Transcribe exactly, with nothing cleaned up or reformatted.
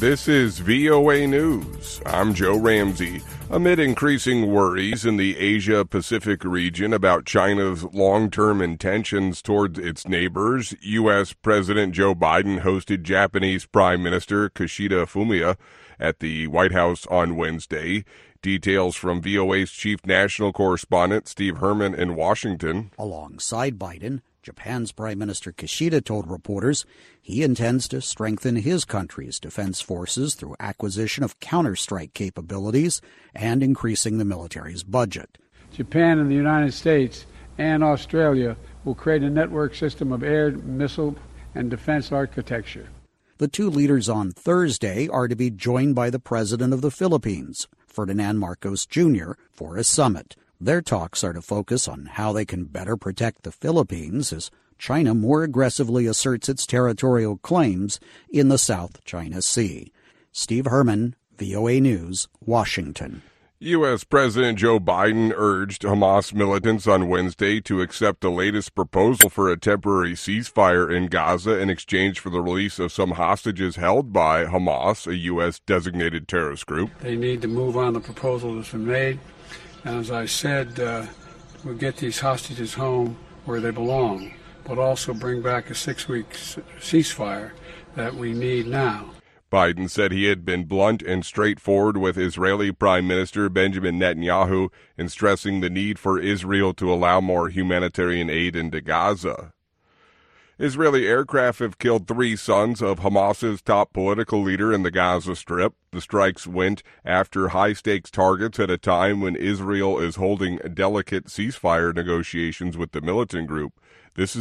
This is V O A News. I'm Joe Ramsey. Amid increasing worries in the Asia-Pacific region about China's long-term intentions towards its neighbors, U S. President Joe Biden hosted Japanese Prime Minister Kishida Fumio at the White House on Wednesday. Details from V O A's chief national correspondent Steve Herman in Washington. Alongside Biden, Japan's Prime Minister Kishida told reporters he intends to strengthen his country's defense forces through acquisition of counterstrike capabilities and increasing the military's budget. Japan and the United States and Australia will create a network system of air, missile, and defense architecture. The two leaders on Thursday are to be joined by the president of the Philippines, Ferdinand Marcos Junior, for a summit. Their talks are to focus on how they can better protect the Philippines as China more aggressively asserts its territorial claims in the South China Sea. Steve Herman, V O A News, Washington. U S. President Joe Biden urged Hamas militants on Wednesday to accept the latest proposal for a temporary ceasefire in Gaza in exchange for the release of some hostages held by Hamas, a U S designated terrorist group. They need to move on the proposal that's been made. And as I said, uh, we'll get these hostages home where they belong, but also bring back a six-week ceasefire that we need now. Biden said he had been blunt and straightforward with Israeli Prime Minister Benjamin Netanyahu in stressing the need for Israel to allow more humanitarian aid into Gaza. Israeli aircraft have killed three sons of Hamas's top political leader in the Gaza Strip. The strikes went after high-stakes targets at a time when Israel is holding delicate ceasefire negotiations with the militant group. This is